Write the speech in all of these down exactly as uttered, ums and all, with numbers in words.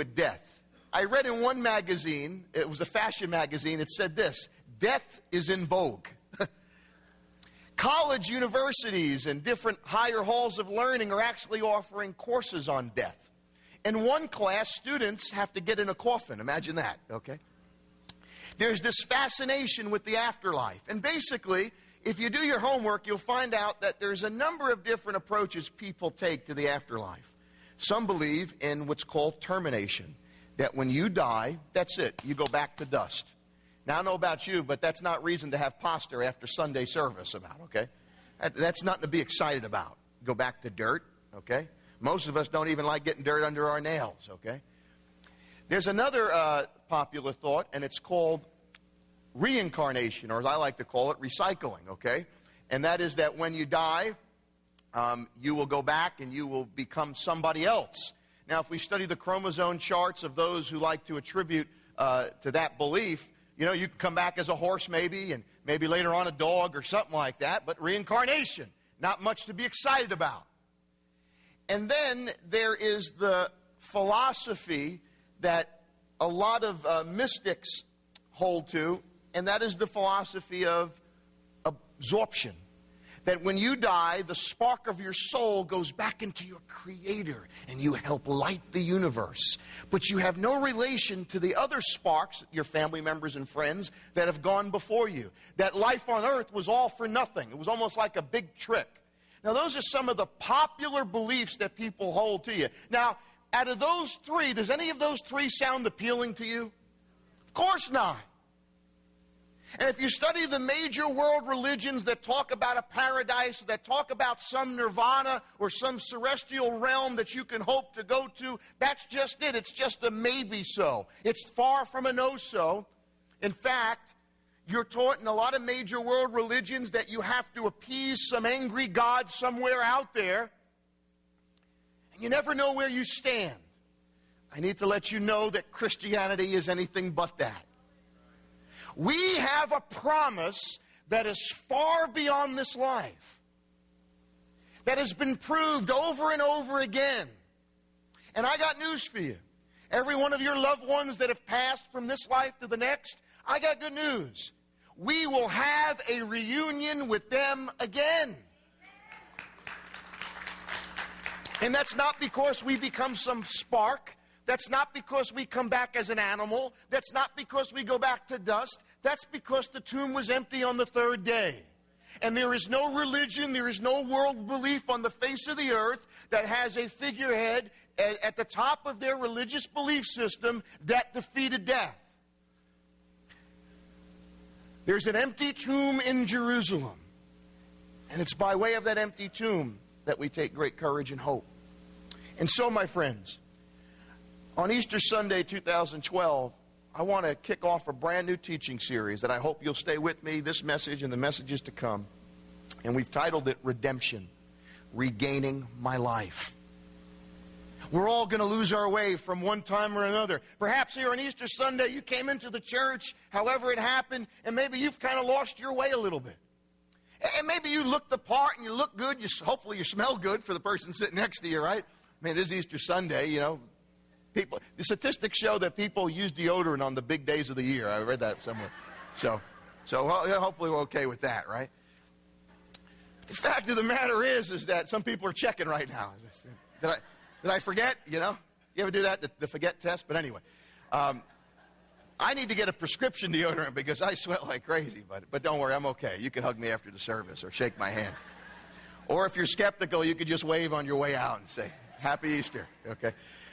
with death. I read in one magazine, it was a fashion magazine, it said this: death is in vogue. College universities and different higher halls of learning are actually offering courses on death. In one class, students have to get in a coffin. Imagine that, okay? There's this fascination with the afterlife. And basically, if you do your homework, you'll find out that there's a number of different approaches people take to the afterlife. Some believe in what's called termination, that when you die, that's it. You go back to dust. Now, I don't know about you, but that's not reason to have pasta after Sunday service about, okay? That, that's nothing to be excited about. Go back to dirt, okay? Most of us don't even like getting dirt under our nails, okay? There's another uh, popular thought, and it's called reincarnation, or as I like to call it, recycling, okay? And that is that when you die, um, you will go back and you will become somebody else. Now, if we study the chromosome charts of those who like to attribute uh, to that belief, you know, you can come back as a horse maybe, and maybe later on a dog or something like that, but reincarnation, not much to be excited about. And then there is the philosophy that a lot of uh, mystics hold to, and that is the philosophy of absorption. That when you die, the spark of your soul goes back into your Creator, and you help light the universe. But you have no relation to the other sparks, your family members and friends, that have gone before you. That life on earth was all for nothing. It was almost like a big trick. Now, those are some of the popular beliefs that people hold to you. Now, out of those three, does any of those three sound appealing to you? Of course not. And if you study the major world religions that talk about a paradise, that talk about some nirvana or some celestial realm that you can hope to go to, that's just it. It's just a maybe so. It's far from a no so. In fact, you're taught in a lot of major world religions that you have to appease some angry God somewhere out there. And you never know where you stand. I need to let you know that Christianity is anything but that. We have a promise that is far beyond this life, that has been proved over and over again. And I got news for you. Every one of your loved ones that have passed from this life to the next, I got good news. We will have a reunion with them again. And that's not because we become some spark. That's not because we come back as an animal. That's not because we go back to dust. That's because the tomb was empty on the third day. And there is no religion, there is no world belief on the face of the earth that has a figurehead at the top of their religious belief system that defeated death. There's an empty tomb in Jerusalem. And it's by way of that empty tomb that we take great courage and hope. And so, my friends, on Easter Sunday two thousand twelve, I want to kick off a brand new teaching series that I hope you'll stay with me, this message and the messages to come. And we've titled it Redemption, Regaining My Life. We're all going to lose our way from one time or another. Perhaps here on Easter Sunday you came into the church, however it happened, and maybe you've kind of lost your way a little bit. And maybe you look the part and you look good. You, hopefully you smell good for the person sitting next to you, right? I mean, it is Easter Sunday, you know. People, the statistics show that people use deodorant on the big days of the year. I read that somewhere. So, so hopefully we're okay with that, right? The fact of the matter is, is that some people are checking right now. Did I, did I forget, you know? You ever do that, the, the forget test? But anyway, um, I need to get a prescription deodorant because I sweat like crazy. But, but don't worry, I'm okay. You can hug me after the service or shake my hand. Or if you're skeptical, you could just wave on your way out and say, Happy Easter, okay?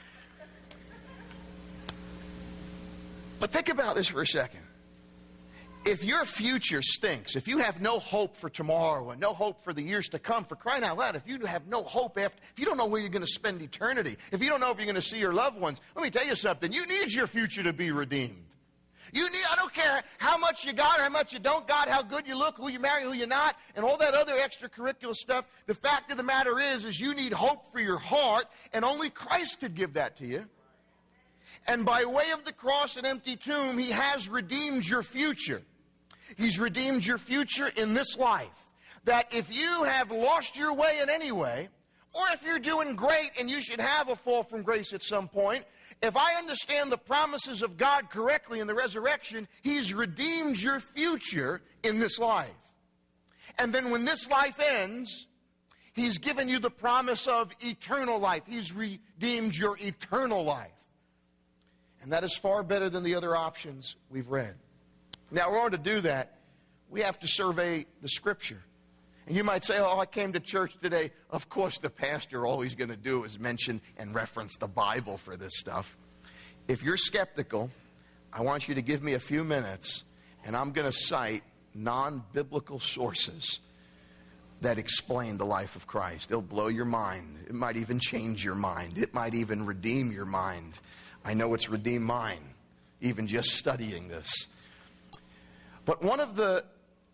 But think about this for a second. If your future stinks, if you have no hope for tomorrow and no hope for the years to come, for crying out loud, if you have no hope after, if you don't know where you're going to spend eternity, if you don't know if you're going to see your loved ones, let me tell you something. You need your future to be redeemed. You need, I don't care how much you got or how much you don't got, how good you look, who you marry, who you're not, and all that other extracurricular stuff. The fact of the matter is, is you need hope for your heart, and only Christ could give that to you. And by way of the cross and empty tomb, He has redeemed your future. He's redeemed your future in this life. That if you have lost your way in any way, or if you're doing great and you should have a fall from grace at some point, if I understand the promises of God correctly in the resurrection, He's redeemed your future in this life. And then when this life ends, He's given you the promise of eternal life. He's redeemed your eternal life. And that is far better than the other options we've read. Now, in order to do that, we have to survey the Scripture. And you might say, oh, I came to church today. Of course, the pastor, all he's going to do is mention and reference the Bible for this stuff. If you're skeptical, I want you to give me a few minutes, and I'm going to cite non-biblical sources that explain the life of Christ. They'll blow your mind. It might even change your mind. It might even redeem your mind. I know it's redeemed mine, even just studying this. But one of the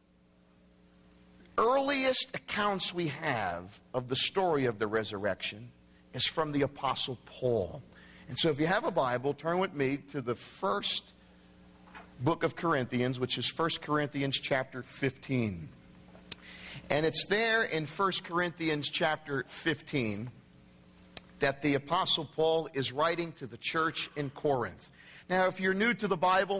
earliest accounts we have of the story of the resurrection is from the Apostle Paul. And so if you have a Bible, turn with me to the first book of Corinthians, which is First Corinthians chapter fifteen. And it's there in First Corinthians chapter fifteen that the Apostle Paul is writing to the church in Corinth. Now, if you're new to the Bible,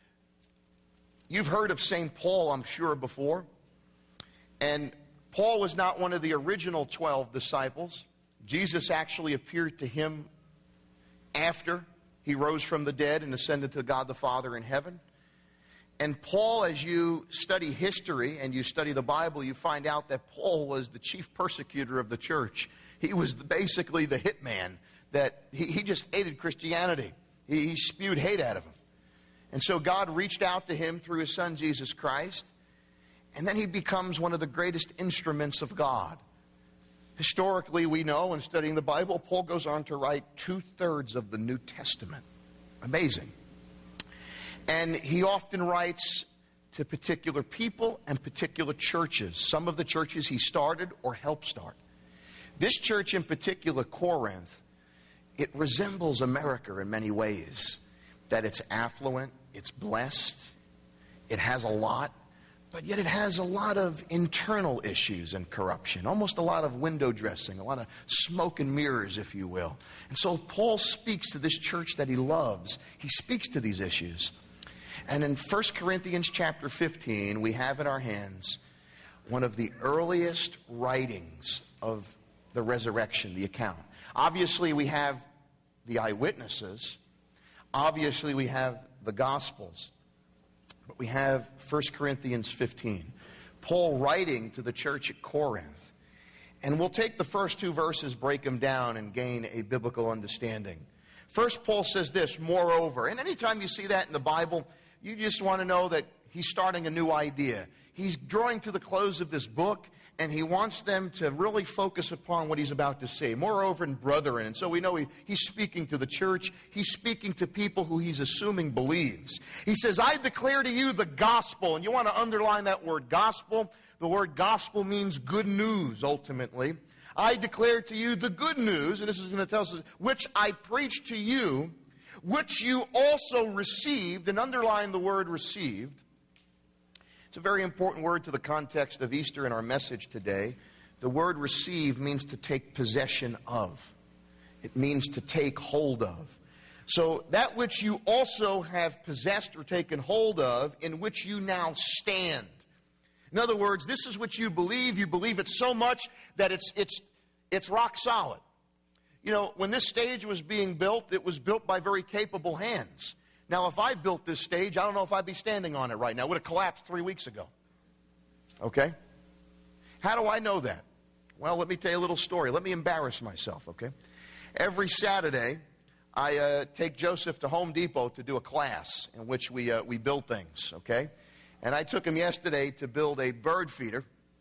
you've heard of Saint Paul, I'm sure, before. And Paul was not one of the original twelve disciples. Jesus actually appeared to him after he rose from the dead and ascended to God the Father in heaven. And Paul, as you study history and you study the Bible, you find out that Paul was the chief persecutor of the church. He was basically the hitman, that he, he just hated Christianity. He, he spewed hate out of him. And so God reached out to him through his son, Jesus Christ. And then he becomes one of the greatest instruments of God. Historically, we know in studying the Bible, Paul goes on to write two-thirds of the New Testament. Amazing. And he often writes to particular people and particular churches. Some of the churches he started or helped start. This church in particular, Corinth, it resembles America in many ways. That it's affluent, it's blessed, it has a lot, but yet it has a lot of internal issues and corruption, almost a lot of window dressing, a lot of smoke and mirrors, if you will. And so Paul speaks to this church that he loves. He speaks to these issues. And in First Corinthians chapter fifteen, we have in our hands one of the earliest writings of the resurrection, the account. Obviously, we have the eyewitnesses. Obviously, we have the Gospels. But we have First Corinthians fifteen. Paul writing to the church at Corinth. And we'll take the first two verses, break them down, and gain a biblical understanding. First, Paul says this, moreover. And anytime you see that in the Bible, you just want to know that he's starting a new idea. He's drawing to the close of this book, and he wants them to really focus upon what he's about to say. Moreover, and brethren. And so we know he, he's speaking to the church. He's speaking to people who he's assuming believes. He says, I declare to you the gospel. And you want to underline that word gospel. The word gospel means good news, ultimately. I declare to you the good news, and this is going to tell us, which I preach to you, which you also received, and underline the word received. It's a very important word to the context of Easter and our message today. The word receive means to take possession of. It means to take hold of. So that which you also have possessed or taken hold of, in which you now stand. In other words, this is what you believe. You believe it so much that it's, it's, it's rock solid. You know, when this stage was being built, it was built by very capable hands. Now, if I built this stage, I don't know if I'd be standing on it right now. It would have collapsed three weeks ago. Okay? How do I know that? Well, let me tell you a little story. Let me embarrass myself, okay? Every Saturday, I uh, take Joseph to Home Depot to do a class in which we, uh, we build things, okay? And I took him yesterday to build a bird feeder.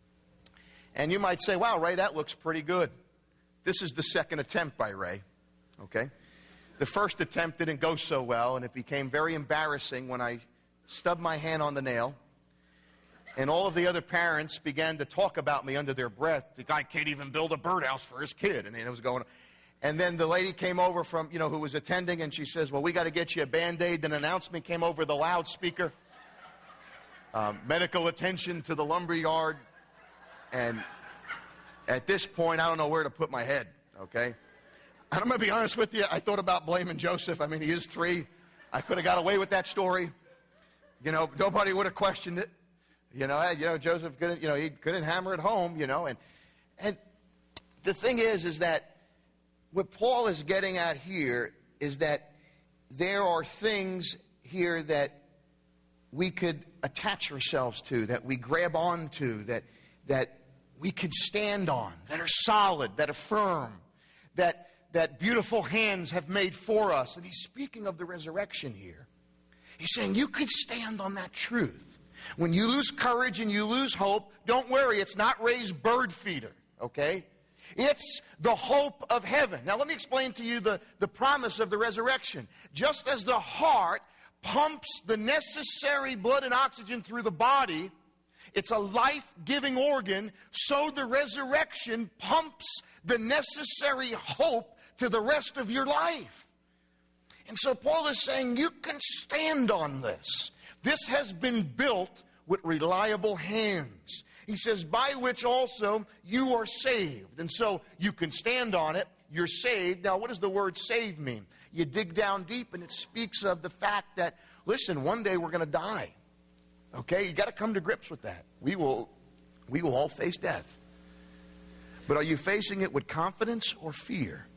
And you might say, wow, Ray, that looks pretty good. This is the second attempt by Ray, okay? The first attempt didn't go so well, and it became very embarrassing when I stubbed my hand on the nail, and all of the other parents began to talk about me under their breath. The guy can't even build a birdhouse for his kid, and it was going on. And then the lady came over from, you know, who was attending, and she says, well, we got to get you a Band-Aid. Then an announcement came over the loudspeaker. Um, medical attention to the lumber yard. And at this point, I don't know where to put my head, okay? And I'm going to be honest with you, I thought about blaming Joseph. I mean, he is three. I could have got away with that story. You know, nobody would have questioned it. You know, you know, Joseph couldn't, you know, he couldn't hammer it home, you know. And, and the thing is, is that what Paul is getting at here is that there are things here that we could attach ourselves to, that we grab onto, that, that we could stand on, that are solid, that are firm, that, that beautiful hands have made for us. And he's speaking of the resurrection here. He's saying you could stand on that truth. When you lose courage and you lose hope, don't worry, it's not Ray's bird feeder, okay? It's the hope of heaven. Now let me explain to you the, the promise of the resurrection. Just as the heart pumps the necessary blood and oxygen through the body, it's a life-giving organ, so the resurrection pumps the necessary hope to the rest of your life. And so Paul is saying you can stand on this. This has been built with reliable hands. He says, by which also you are saved. And so you can stand on it. You're saved. Now, what does the word save mean? You dig down deep and it speaks of the fact that, listen, one day we're going to die. Okay? You got to come to grips with that. We will, we will all face death. But are you facing it with confidence or fear?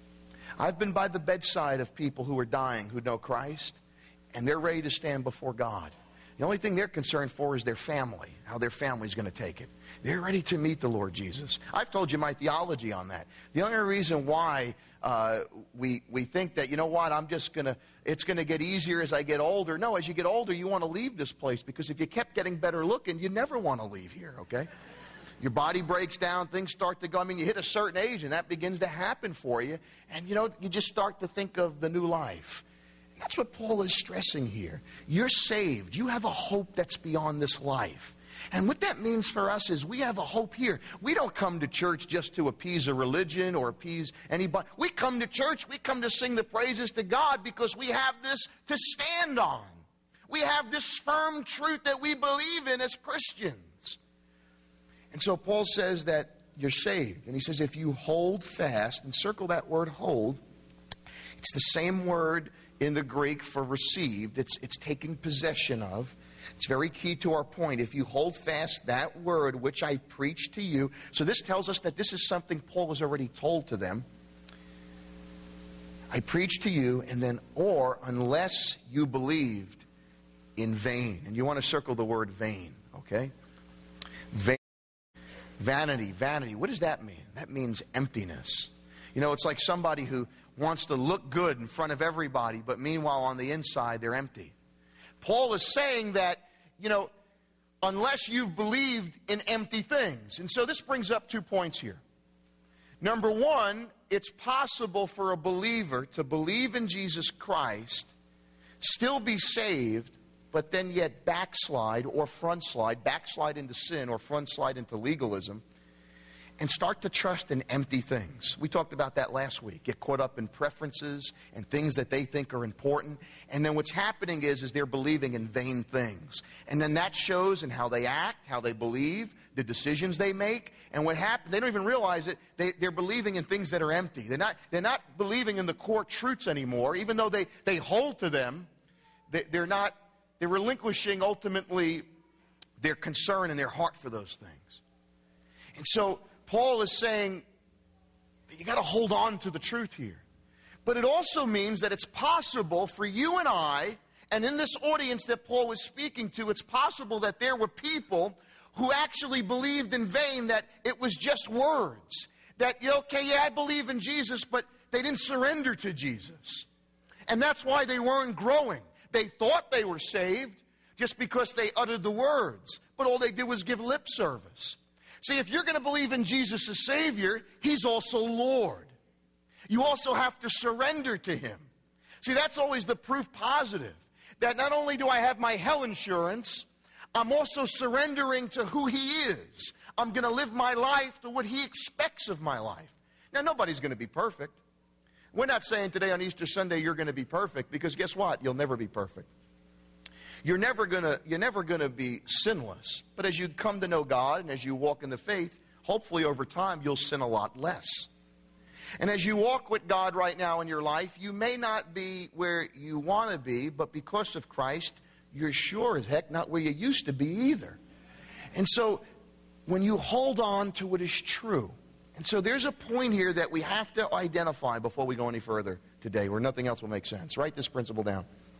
I've been by the bedside of people who are dying who know Christ, and they're ready to stand before God. The only thing they're concerned for is their family, how their family's going to take it. They're ready to meet the Lord Jesus. I've told you my theology on that. The only reason why uh, we we think that, you know what, I'm just going to, it's going to get easier as I get older. No, as you get older, you want to leave this place, because if you kept getting better looking, you never want to leave here, okay? Your body breaks down, things start to go. I mean, you hit a certain age, and that begins to happen for you. And, you know, you just start to think of the new life. And that's what Paul is stressing here. You're saved. You have a hope that's beyond this life. And what that means for us is we have a hope here. We don't come to church just to appease a religion or appease anybody. We come to church, we come to sing the praises to God because we have this to stand on. We have this firm truth that we believe in as Christians. And so Paul says that you're saved. And he says if you hold fast, and circle that word hold, it's the same word in the Greek for received. It's, it's taking possession of. It's very key to our point. If you hold fast that word which I preach to you. So this tells us that this is something Paul has already told to them. I preach to you, and then, or unless you believed in vain. And you want to circle the word vain, okay? Vain. Vanity, vanity. What does that mean? That means emptiness. You know, it's like somebody who wants to look good in front of everybody, but meanwhile on the inside they're empty. Paul is saying that, you know, unless you've believed in empty things. And so this brings up two points here. Number one, it's possible for a believer to believe in Jesus Christ, still be saved, but then yet backslide or front slide, backslide into sin or front slide into legalism, and start to trust in empty things. We talked about that last week. Get caught up in preferences and things that they think are important. And then what's happening is, is they're believing in vain things. And then that shows in how they act, how they believe, the decisions they make. And what happens, they don't even realize it, they, they're believing in things that are empty. They're not, they're not believing in the core truths anymore. Even though they, they hold to them, they, they're not, they're relinquishing ultimately their concern and their heart for those things. And so Paul is saying that you got to hold on to the truth here. But it also means that it's possible for you and I, and in this audience that Paul was speaking to, it's possible that there were people who actually believed in vain, that it was just words. That, you know, okay, yeah, I believe in Jesus, but they didn't surrender to Jesus. And that's why they weren't growing. They thought they were saved just because they uttered the words, but all they did was give lip service. See, if you're going to believe in Jesus as Savior, He's also Lord. You also have to surrender to Him. See, that's always the proof positive. That not only do I have my hell insurance, I'm also surrendering to who He is. I'm going to live my life to what He expects of my life. Now, nobody's going to be perfect. We're not saying today on Easter Sunday you're going to be perfect, because guess what? You'll never be perfect. You're never gonna, you're never gonna be sinless. But as you come to know God and as you walk in the faith, hopefully over time you'll sin a lot less. And as you walk with God right now in your life, you may not be where you want to be, but because of Christ, you're sure as heck not where you used to be either. And so when you hold on to what is true, and so there's a point here that we have to identify before we go any further today, where nothing else will make sense. Write this principle down.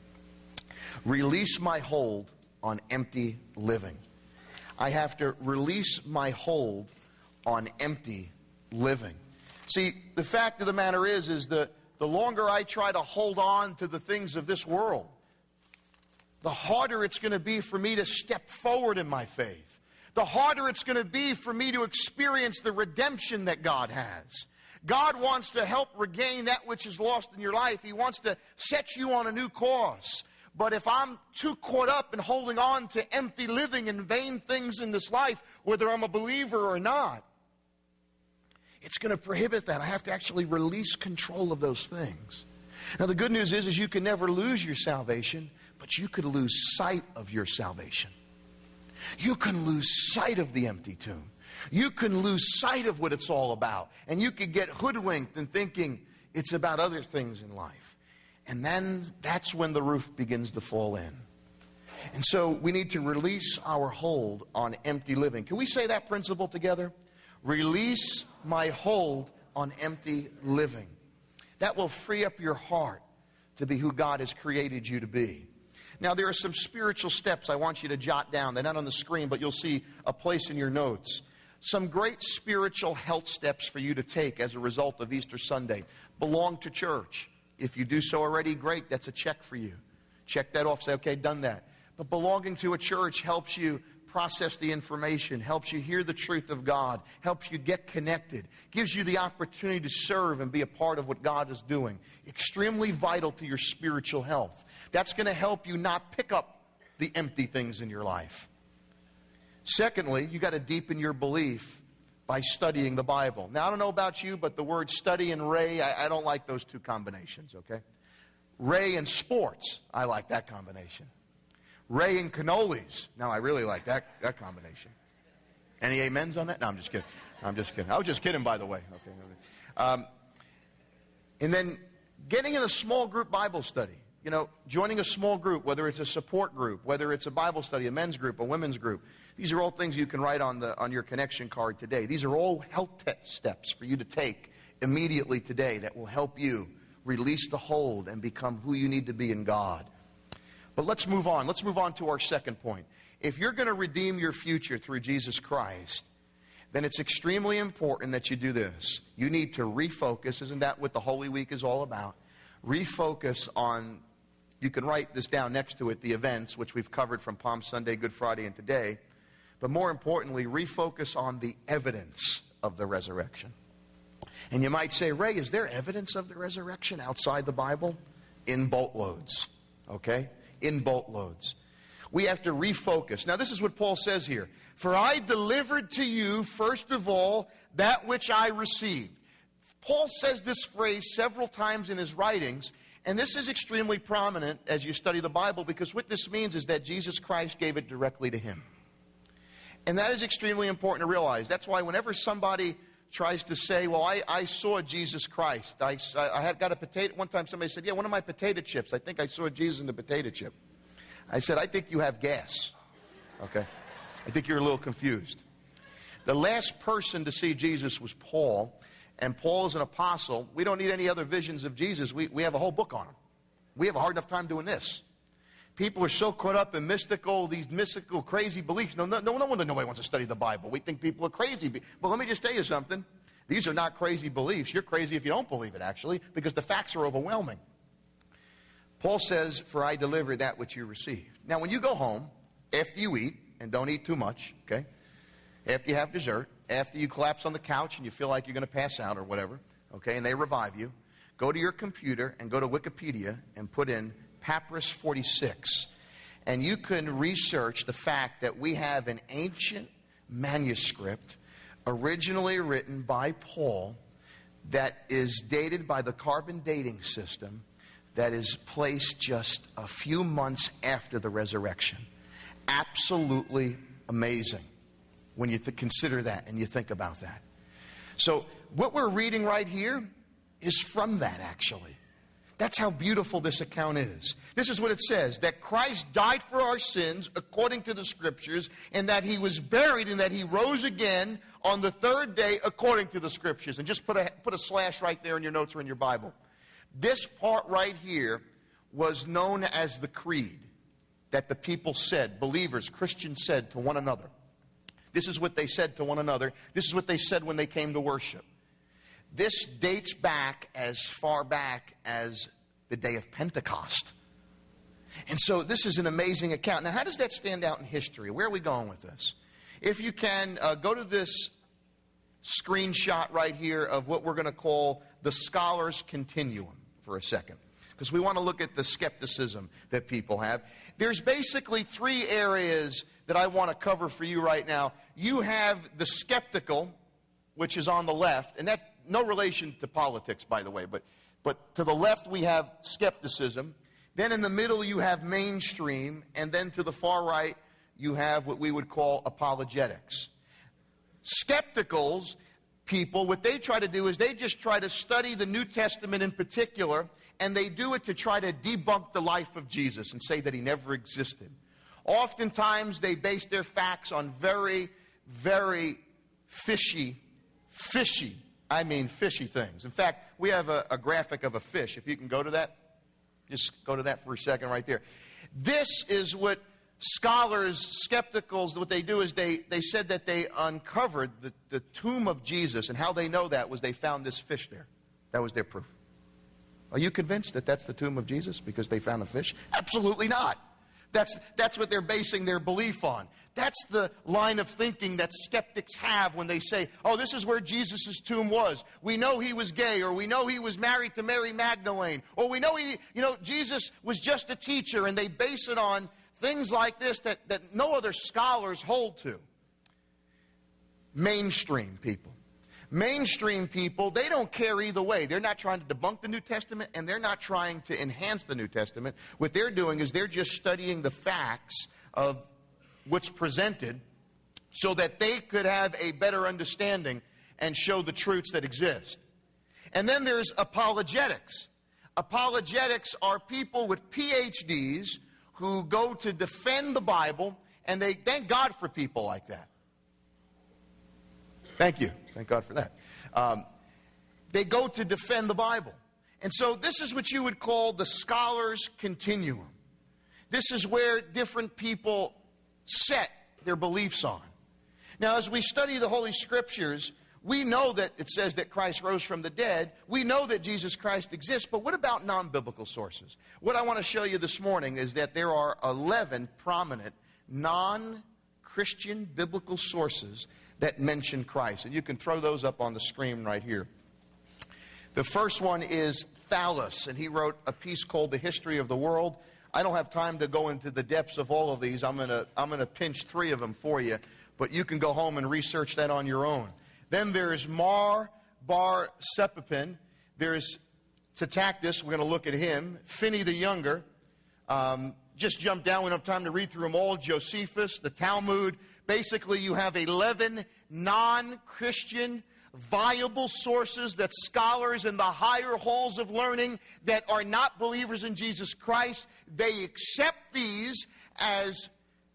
Release my hold on empty living. I have to release my hold on empty living. See, the fact of the matter is, is that the longer I try to hold on to the things of this world, the harder it's going to be for me to step forward in my faith. The harder it's going to be for me to experience the redemption that God has. God wants to help regain that which is lost in your life. He wants to set you on a new course. But if I'm too caught up in holding on to empty living and vain things in this life, whether I'm a believer or not, it's going to prohibit that. I have to actually release control of those things. Now, the good news is, is you can never lose your salvation, but you could lose sight of your salvation. You can lose sight of the empty tomb. You can lose sight of what it's all about. And you could get hoodwinked in thinking it's about other things in life. And then that's when the roof begins to fall in. And so we need to release our hold on empty living. Can we say that principle together? Release my hold on empty living. That will free up your heart to be who God has created you to be. Now, there are some spiritual steps I want you to jot down. They're not on the screen, but you'll see a place in your notes. Some great spiritual health steps for you to take as a result of Easter Sunday. Belong to church. If you do so already, great. That's a check for you. Check that off. Say, okay, done that. But belonging to a church helps you process the information, helps you hear the truth of God, helps you get connected, gives you the opportunity to serve and be a part of what God is doing. Extremely vital to your spiritual health. That's going to help you not pick up the empty things in your life. Secondly, you got to deepen your belief by studying the Bible. Now, I don't know about you, but the word study and Ray, I, I don't like those two combinations, okay? Ray and sports, I like that combination. Ray and cannolis, now I really like that, that combination. Any amens on that? No, I'm just kidding. I'm just kidding. I was just kidding, by the way. Okay. Um, and then getting in a small group Bible study. You know, joining a small group, whether it's a support group, whether it's a Bible study, a men's group, a women's group. These are all things you can write on the on your connection card today. These are all health steps for you to take immediately today that will help you release the hold and become who you need to be in God. But let's move on. Let's move on to our second point. If you're going to redeem your future through Jesus Christ, then it's extremely important that you do this. You need to refocus. Isn't that what the Holy Week is all about? Refocus on, you can write this down next to it, the events, which we've covered from Palm Sunday, Good Friday, and today. But more importantly, refocus on the evidence of the resurrection. And you might say, Ray, is there evidence of the resurrection outside the Bible? In boatloads, okay? In boatloads. We have to refocus. Now, this is what Paul says here. For I delivered to you, first of all, that which I received. Paul says this phrase several times in his writings, and this is extremely prominent as you study the Bible, because what this means is that Jesus Christ gave it directly to him. And that is extremely important to realize. That's why whenever somebody tries to say, well, I, I saw Jesus Christ. I, I had got a potato. One time somebody said, yeah, one of my potato chips. I think I saw Jesus in the potato chip. I said, I think you have gas. Okay? I think you're a little confused. The last person to see Jesus was Paul. And Paul is an apostle. We don't need any other visions of Jesus. We, we have a whole book on him. We have a hard enough time doing this. People are so caught up in mystical, these mystical, crazy beliefs. No, no, no, no one nobody wants to study the Bible. We think people are crazy. But let me just tell you something. These are not crazy beliefs. You're crazy if you don't believe it, actually, because the facts are overwhelming. Paul says, for I delivered that which you received. Now, when you go home, after you eat, and don't eat too much, okay? After you have dessert, after you collapse on the couch and you feel like you're going to pass out or whatever, okay, and they revive you, go to your computer and go to Wikipedia and put in Papyrus forty-six. And you can research the fact that we have an ancient manuscript originally written by Paul that is dated by the carbon dating system that is placed just a few months after the resurrection. Absolutely amazing when you th- consider that and you think about that. So what we're reading right here is from that, actually. That's how beautiful this account is. This is what it says, that Christ died for our sins according to the Scriptures, and that he was buried, and that he rose again on the third day according to the Scriptures. And just put a, put a slash right there in your notes or in your Bible. This part right here was known as the creed that the people said, believers, Christians said to one another. This is what they said to one another. This is what they said when they came to worship. This dates back as far back as the day of Pentecost. And so this is an amazing account. Now, how does that stand out in history? Where are we going with this? If you can, uh, go to this screenshot right here of what we're going to call the Scholars' Continuum for a second, because we want to look at the skepticism that people have. There's basically three areas that I want to cover for you right now. You have the skeptical, which is on the left, and that's no relation to politics, by the way, but, but to the left we have skepticism. Then in the middle you have mainstream, and then to the far right you have what we would call apologetics. Skepticals, people, what they try to do is they just try to study the New Testament in particular, and they do it to try to debunk the life of Jesus and say that he never existed. Oftentimes they base their facts on very, very fishy, fishy, I mean fishy things. In fact, we have a, a graphic of a fish. If you can go to that, just go to that for a second right there. This is what scholars, skepticals, what they do is they, they said that they uncovered the, the tomb of Jesus, and how they know that was they found this fish there. That was their proof. Are you convinced that that's the tomb of Jesus because they found a fish? Absolutely not. That's, that's what they're basing their belief on. That's the line of thinking that skeptics have when they say, oh, this is where Jesus' tomb was. We know he was gay, or we know he was married to Mary Magdalene, or we know he, you know, Jesus was just a teacher, and they base it on things like this that, that no other scholars hold to. Mainstream people. Mainstream people, they don't care either way. They're not trying to debunk the New Testament, and they're not trying to enhance the New Testament. What they're doing is they're just studying the facts of what's presented so that they could have a better understanding and show the truths that exist. And then there's apologetics. Apologetics are people with P H Ds who go to defend the Bible, and they thank God for people like that. Thank you. Thank God for that. Um, they go to defend the Bible. And so this is what you would call the Scholars' Continuum. This is where different people set their beliefs on. Now, as we study the Holy Scriptures, we know that it says that Christ rose from the dead. We know that Jesus Christ exists. But what about non-biblical sources? What I want to show you this morning is that there are eleven prominent non-Christian biblical sources that mention Christ. And you can throw those up on the screen right here. The first one is Thallus, and he wrote a piece called The History of the World. I don't have time to go into the depths of all of these. I'm going to I'm going to pinch three of them for you, but you can go home and research that on your own. Then there's Mar Bar Sepipin. There's Tacitus. We're going to look at him. Finney the Younger. Um, just jump down. We don't have time to read through them all. Josephus, the Talmud. Basically, you have eleven non-Christian viable sources that scholars in the higher halls of learning that are not believers in Jesus Christ, they accept these as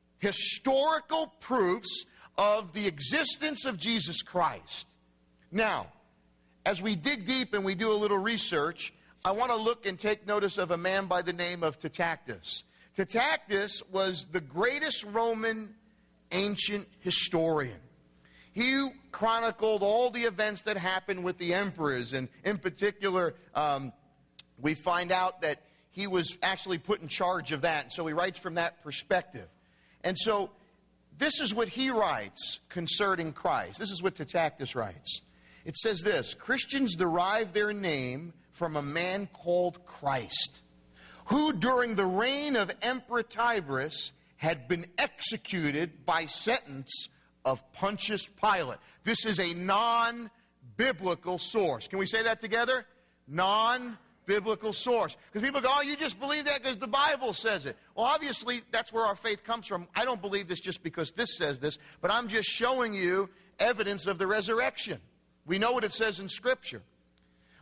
historical proofs of the existence of Jesus Christ. Now, as we dig deep and we do a little research, I want to look and take notice of a man by the name of Tacitus. Tacitus was the greatest Roman ancient historian. He chronicled all the events that happened with the emperors, and in particular, um, we find out that he was actually put in charge of that, and so he writes from that perspective. And so this is what he writes concerning Christ. This is what Tacitus writes. It says this: Christians derive their name from a man called Christ, who during the reign of Emperor Tiberius had been executed by sentence of Pontius Pilate. This is a non-biblical source. Can we say that together? Non-biblical source. Because people go, oh, you just believe that because the Bible says it. Well, obviously, that's where our faith comes from. I don't believe this just because this says this, but I'm just showing you evidence of the resurrection. We know what it says in Scripture.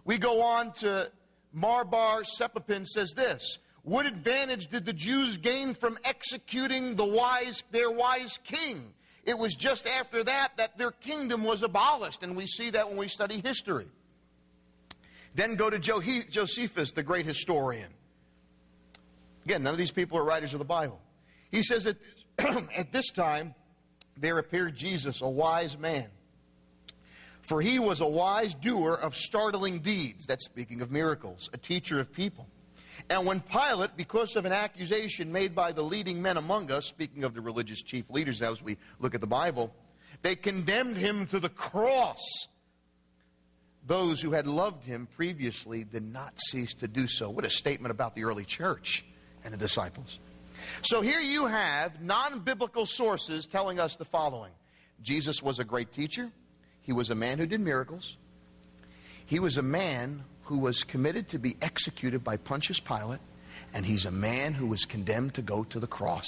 We go on to Marbar Sepipin says this: what advantage did the Jews gain from executing the wise, their wise king? It was just after that that their kingdom was abolished, and we see that when we study history. Then go to Josephus, the great historian. Again, none of these people are writers of the Bible. He says that at this time there appeared Jesus, a wise man. For he was a wise doer of startling deeds. That's speaking of miracles, a teacher of people. And when Pilate, because of an accusation made by the leading men among us, speaking of the religious chief leaders as we look at the Bible, they condemned him to the cross. Those who had loved him previously did not cease to do so. What a statement about the early church and the disciples. So here you have non-biblical sources telling us the following. Jesus was a great teacher. He was a man who did miracles. He was a man who was committed to be executed by Pontius Pilate. And he's a man who was condemned to go to the cross.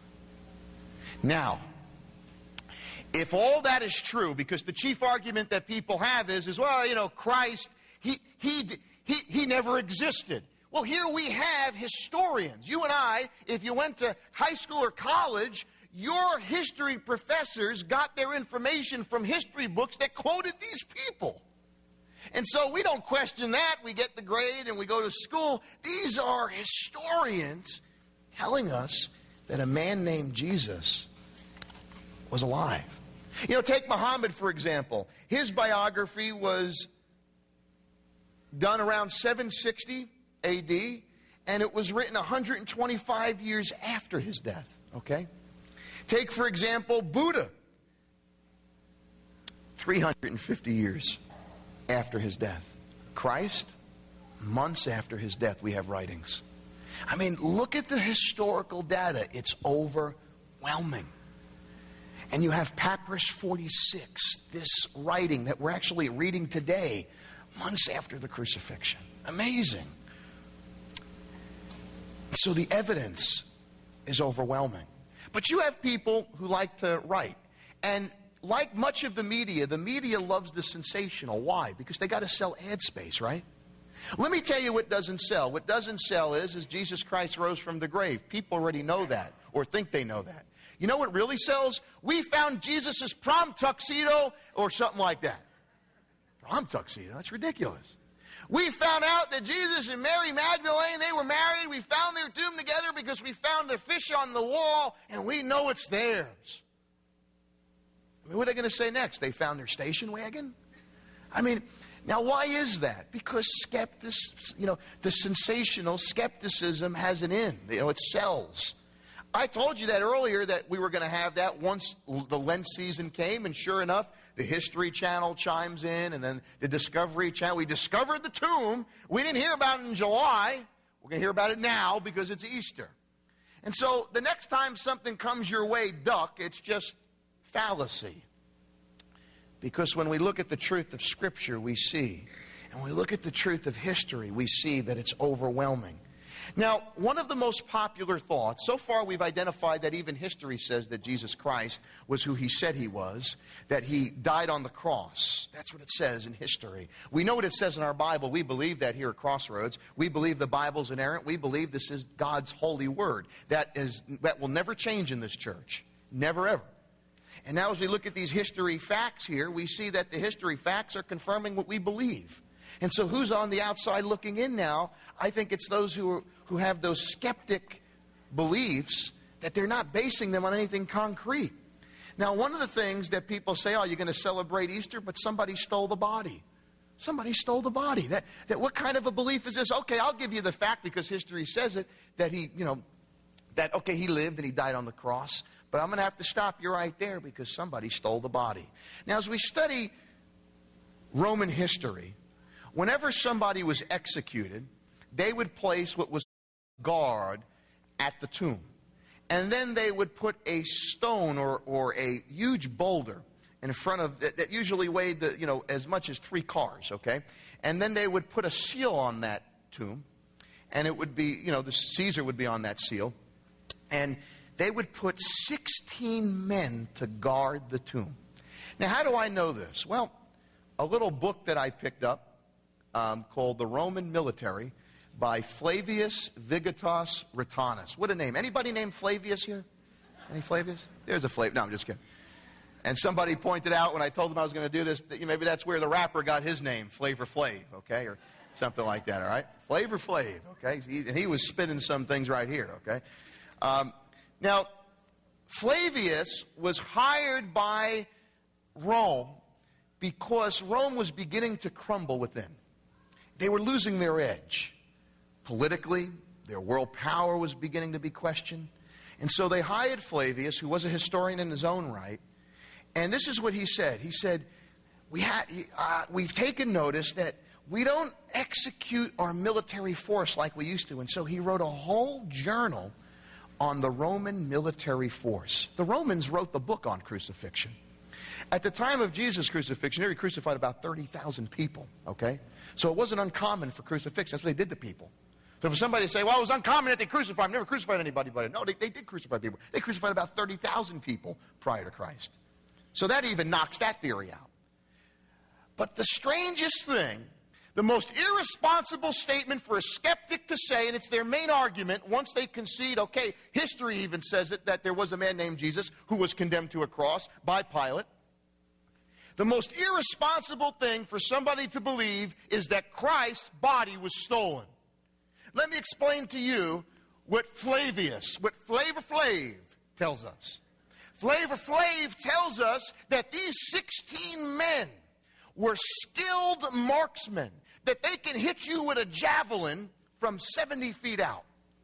Now, if all that is true, because the chief argument that people have is, is well, you know, Christ, he, he, he, he never existed. Well, here we have historians. You and I, if you went to high school or college, your history professors got their information from history books that quoted these people. And so we don't question that. We get the grade and we go to school. These are historians telling us that a man named Jesus was alive. You know, take Muhammad, for example. His biography was done around seven sixty A D, and it was written one hundred twenty-five years after his death, okay? Take, for example, Buddha. three hundred fifty years after his death. Christ, months after his death, we have writings. I mean, look at the historical data. It's overwhelming. And you have Papyrus forty-six, this writing that we're actually reading today, months after the crucifixion. Amazing. So the evidence is overwhelming. But you have people who like to write. And like much of the media, the media loves the sensational. Why? Because they got to sell ad space, right? Let me tell you what doesn't sell. What doesn't sell is, is Jesus Christ rose from the grave. People already know that, or think they know that. You know what really sells? We found Jesus' prom tuxedo, or something like that. Prom tuxedo? That's ridiculous. We found out that Jesus and Mary Magdalene, they were married. We found their tomb together because we found a fish on the wall, and we know it's theirs. I mean, what are they going to say next? They found their station wagon? I mean, now why is that? Because skeptic, you know, the sensational skepticism has an end. You know, it sells. I told you that earlier, that we were going to have that once the Lent season came, and sure enough, the History Channel chimes in, and then the Discovery Channel. We discovered the tomb. We didn't hear about it in July. We're going to hear about it now because it's Easter. And so the next time something comes your way, duck, it's just fallacy. Because when we look at the truth of Scripture, we see, and we look at the truth of history, we see that it's overwhelming. Now, one of the most popular thoughts, so far we've identified that even history says that Jesus Christ was who he said he was, that he died on the cross. That's what it says in history. We know what it says in our Bible. We believe that here at Crossroads. We believe the Bible's inerrant. We believe this is God's holy word. That is, that will never change in this church. Never, ever. And now as we look at these history facts here, we see that the history facts are confirming what we believe. And so who's on the outside looking in now? I think it's those who are, who have those skeptic beliefs that they're not basing them on anything concrete. Now, one of the things that people say, oh, you're going to celebrate Easter, but somebody stole the body. Somebody stole the body. That, that what kind of a belief is this? Okay, I'll give you the fact because history says it, that he, you know, that, okay, he lived and he died on the cross. But I'm going to have to stop you right there because somebody stole the body. Now, as we study Roman history, whenever somebody was executed, they would place what was guard at the tomb. And then they would put a stone or, or a huge boulder in front of, that, that usually weighed the, you know, as much as three cars, okay? And then they would put a seal on that tomb. And it would be, you know, the Caesar would be on that seal. And they would put sixteen men to guard the tomb. Now, how do I know this? Well, a little book that I picked up um, called The Roman Military by Flavius Vigitus Rhatanus. What a name. Anybody named Flavius here? Any Flavius? There's a Flavius. No, I'm just kidding. And somebody pointed out when I told them I was going to do this, that maybe that's where the rapper got his name, Flavor Flav, okay, or something like that, all right? Flavor Flav, okay? He, and he was spinning some things right here, okay? Um, now, Flavius was hired by Rome because Rome was beginning to crumble within. They were losing their edge. Politically, their world power was beginning to be questioned. And so they hired Flavius, who was a historian in his own right. And this is what he said. He said, we ha- uh, we've taken notice that we don't execute our military force like we used to. And so he wrote a whole journal on the Roman military force. The Romans wrote the book on crucifixion. At the time of Jesus' crucifixion, he crucified about thirty thousand people, okay? So it wasn't uncommon for crucifixion. That's what they did to people. So for somebody to say, well, it was uncommon that they crucified. I've never crucified anybody but it. No, they, they did crucify people. They crucified about thirty thousand people prior to Christ. So that even knocks that theory out. But the strangest thing, the most irresponsible statement for a skeptic to say, and it's their main argument once they concede, okay, history even says it, that there was a man named Jesus who was condemned to a cross by Pilate. The most irresponsible thing for somebody to believe is that Christ's body was stolen. Let me explain to you what Flavius, what Flavor Flav tells us. Flavor Flav tells us that these sixteen men were skilled marksmen, that they can hit you with a javelin from seventy feet out.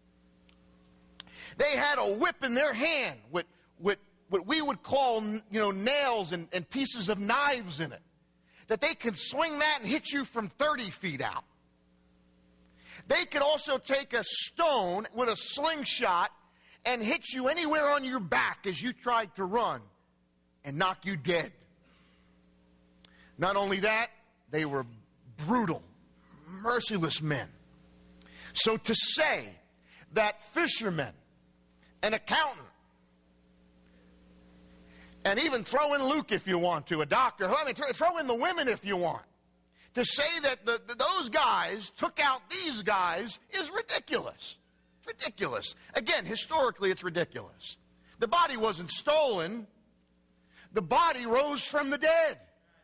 They had a whip in their hand with, with what we would call, you know, nails and, and pieces of knives in it, that they could swing that and hit you from thirty feet out. They could also take a stone with a slingshot and hit you anywhere on your back as you tried to run and knock you dead. Not only that, they were brutal, merciless men. So to say that fishermen, an accountant, and even throw in Luke if you want to, a doctor, I mean, throw in the women if you want, to say that the, the, those guys took out these guys is ridiculous. It's ridiculous. Again, historically, it's ridiculous. The body wasn't stolen. The body rose from the dead.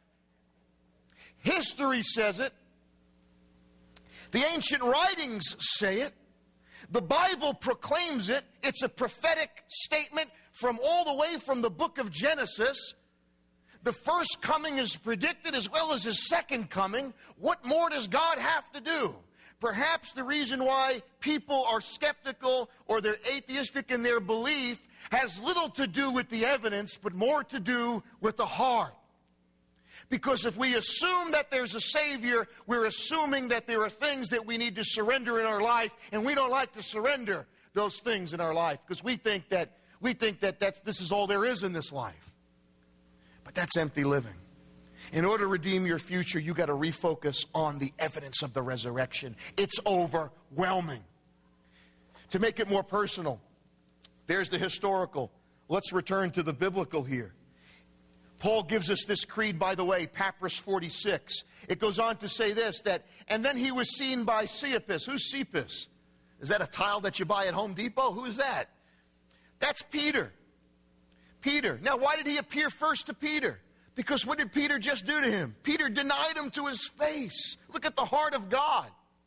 History says it. The ancient writings say it. The Bible proclaims it. It's a prophetic statement from all the way from the book of Genesis. The first coming is predicted as well as his second coming. What more does God have to do? Perhaps the reason why people are skeptical or they're atheistic in their belief has little to do with the evidence, but more to do with the heart. Because if we assume that there's a Savior, we're assuming that there are things that we need to surrender in our life, and we don't like to surrender those things in our life because we think that we think that that's, this is all there is in this life. But that's empty living. In order to redeem your future, you got to refocus on the evidence of the resurrection. It's overwhelming. To make it more personal, there's the historical. Let's return to the biblical here. Paul gives us this creed, by the way, Papyrus forty-six. It goes on to say this, that, and then he was seen by Cephas. Who's Cephas? Is that a tile that you buy at Home Depot? Who is that? That's Peter. Peter. Now, why did he appear first to Peter? Because what did Peter just do to him? Peter denied him to his face. Look at the heart of God.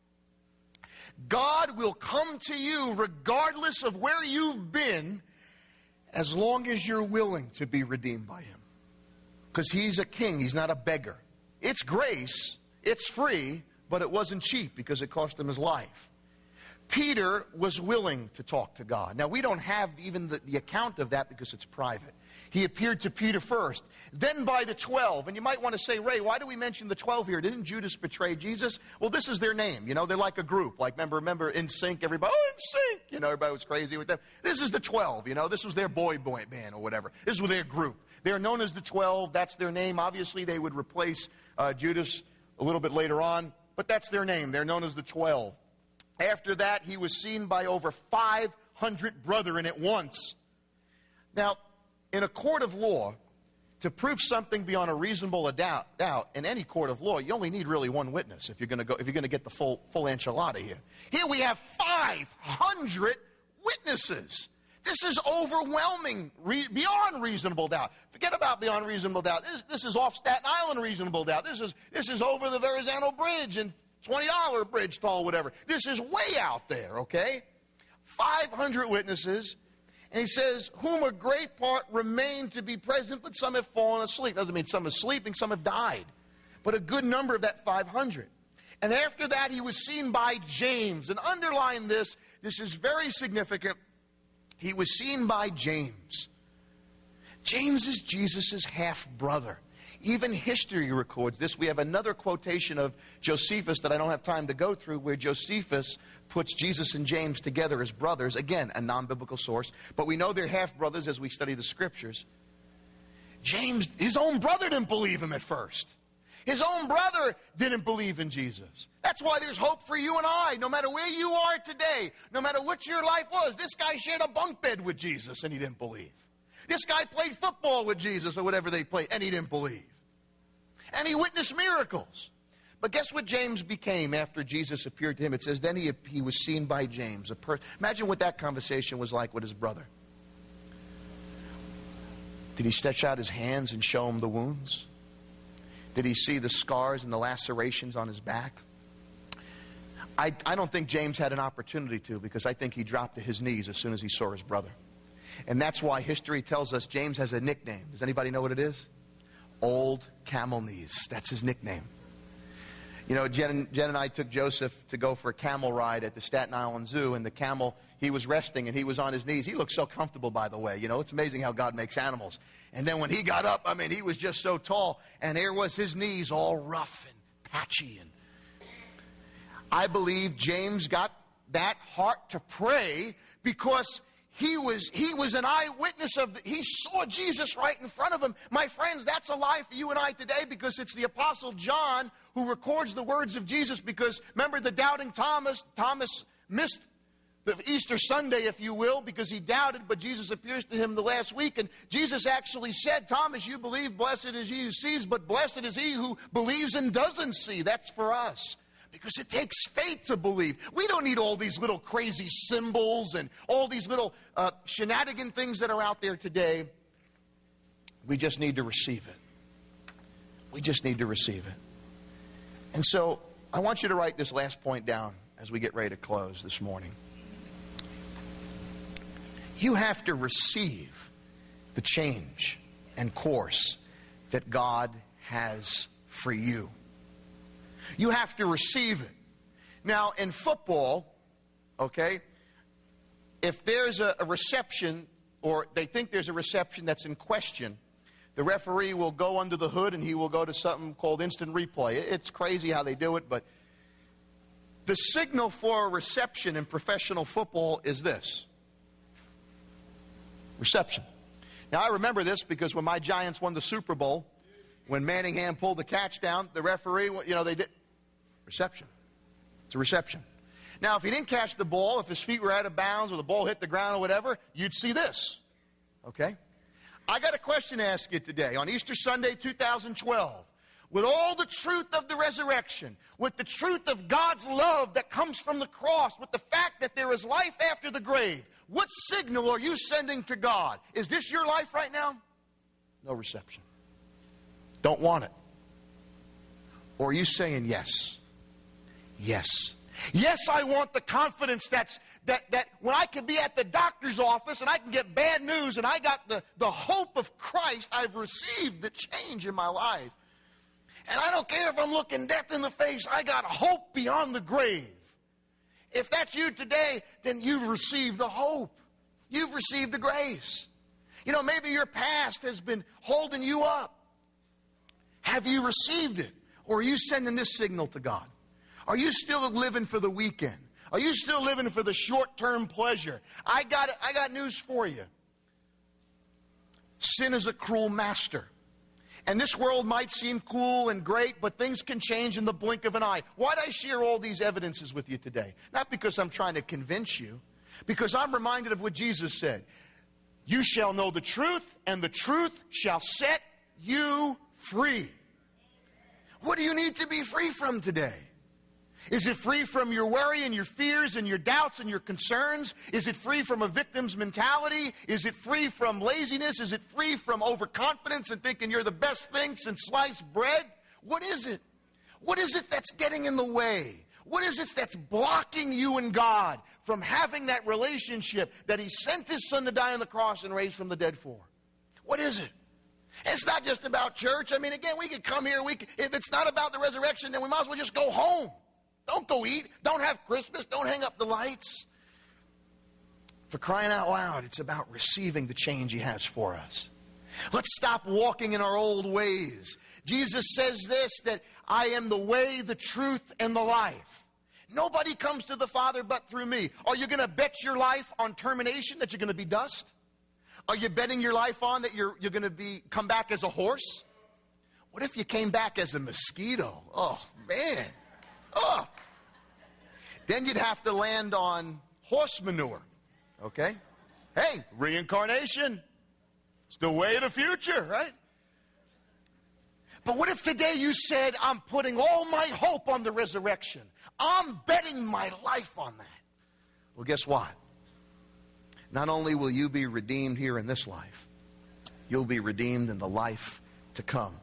God will come to you regardless of where you've been, as long as you're willing to be redeemed by him. Because he's a king, he's not a beggar. It's grace, it's free, but it wasn't cheap because it cost him his life. Peter was willing to talk to God. Now, we don't have even the, the account of that because it's private. He appeared to Peter first, then by the twelve. And you might want to say, Ray, why do we mention the twelve here? Didn't Judas betray Jesus? Well, this is their name. You know, they're like a group. Like, remember, remember N Sync, everybody, oh, N Sync. You know, everybody was crazy with them. This is the twelve, you know. This was their boy, boy band or whatever. This was their group. They're known as the twelve. That's their name. Obviously, they would replace uh, Judas a little bit later on. But that's their name. They're known as the twelve. After that, he was seen by over five hundred brethren at once. Now, in a court of law, to prove something beyond a reasonable doubt, doubt in any court of law, you only need really one witness if you're going to go if you're going to get the full full enchilada here. Here we have five hundred witnesses. This is overwhelming, re, beyond reasonable doubt. Forget about beyond reasonable doubt. This, this is off Staten Island reasonable doubt. This is this is over the Verrazano Bridge and twenty dollar bridge toll, whatever. This is way out there, okay? five hundred witnesses. And he says, whom a great part remain to be present, but some have fallen asleep. Doesn't mean some are sleeping, some have died. But a good number of that five hundred. And after that, he was seen by James. And underline this, this is very significant. He was seen by James. James is Jesus' half-brother. Even history records this. We have another quotation of Josephus that I don't have time to go through, where Josephus puts Jesus and James together as brothers. Again, a non-biblical source. But we know they're half-brothers as we study the Scriptures. James, his own brother didn't believe him at first. His own brother didn't believe in Jesus. That's why there's hope for you and I. No matter where you are today, no matter what your life was, this guy shared a bunk bed with Jesus and he didn't believe. This guy played football with Jesus or whatever they played and he didn't believe. And he witnessed miracles. But guess what James became after Jesus appeared to him? It says, then he, he was seen by James. A per- Imagine what that conversation was like with his brother. Did he stretch out his hands and show him the wounds? Did he see the scars and the lacerations on his back? I, I don't think James had an opportunity to, because I think he dropped to his knees as soon as he saw his brother. And that's why history tells us James has a nickname. Does anybody know what it is? Old Camel Knees. That's his nickname. You know, Jen, Jen and I took Joseph to go for a camel ride at the Staten Island Zoo, and the camel, he was resting and he was on his knees. He looked so comfortable, by the way. You know, it's amazing how God makes animals. And then when he got up, I mean, he was just so tall, and there was his knees all rough and patchy. And I believe James got that heart to pray because He was, he was an eyewitness of, the, he saw Jesus right in front of him. My friends, that's a lie for you and I today, because it's the Apostle John who records the words of Jesus. Because remember the doubting Thomas, Thomas missed the Easter Sunday, if you will, because he doubted, but Jesus appears to him the last week. And Jesus actually said, Thomas, you believe, blessed is he who sees, but blessed is he who believes and doesn't see. That's for us. Because it takes faith to believe. We don't need all these little crazy symbols and all these little uh, shenanigan things that are out there today. We just need to receive it. We just need to receive it. And so I want you to write this last point down as we get ready to close this morning. You have to receive the change and course that God has for you. You have to receive it. Now, in football, okay, if there's a, a reception, or they think there's a reception that's in question, the referee will go under the hood and he will go to something called instant replay. It's crazy how they do it, but the signal for a reception in professional football is this. Reception. Now, I remember this because when my Giants won the Super Bowl, when Manningham pulled the catch down, the referee, you know, they did. Reception. It's a reception. Now, if he didn't catch the ball, if his feet were out of bounds or the ball hit the ground or whatever, you'd see this. Okay? I got a question to ask you today on Easter Sunday two thousand twelve. With all the truth of the resurrection, with the truth of God's love that comes from the cross, with the fact that there is life after the grave, what signal are you sending to God? Is this your life right now? No reception. Don't want it. Or are you saying yes? Yes. Yes, I want the confidence that's, that, that when I can be at the doctor's office and I can get bad news and I got the, the hope of Christ, I've received the change in my life. And I don't care if I'm looking death in the face, I got hope beyond the grave. If that's you today, then you've received the hope. You've received the grace. You know, maybe your past has been holding you up. Have you received it? Or are you sending this signal to God? Are you still living for the weekend? Are you still living for the short-term pleasure? I got, I got news for you. Sin is a cruel master. And this world might seem cool and great, but things can change in the blink of an eye. Why do I share all these evidences with you today? Not because I'm trying to convince you, because I'm reminded of what Jesus said. You shall know the truth, and the truth shall set you free. What do you need to be free from today? Is it free from your worry and your fears and your doubts and your concerns? Is it free from a victim's mentality? Is it free from laziness? Is it free from overconfidence and thinking you're the best thing since sliced bread? What is it? What is it that's getting in the way? What is it that's blocking you and God from having that relationship that He sent His Son to die on the cross and raise from the dead for? What is it? It's not just about church. I mean, again, we could come here. We could, if it's not about the resurrection, then we might as well just go home. Don't go eat. Don't have Christmas. Don't hang up the lights. For crying out loud, it's about receiving the change He has for us. Let's stop walking in our old ways. Jesus says this, that I am the way, the truth, and the life. Nobody comes to the Father but through me. Are you going to bet your life on termination, that you're going to be dust? Are you betting your life on that you're, you're going to be come back as a horse? What if you came back as a mosquito? Oh, man. Oh. Then you'd have to land on horse manure. Okay? Hey, reincarnation. It's the way of the future, right? But what if today you said, I'm putting all my hope on the resurrection. I'm betting my life on that. Well, guess what? Not only will you be redeemed here in this life, you'll be redeemed in the life to come.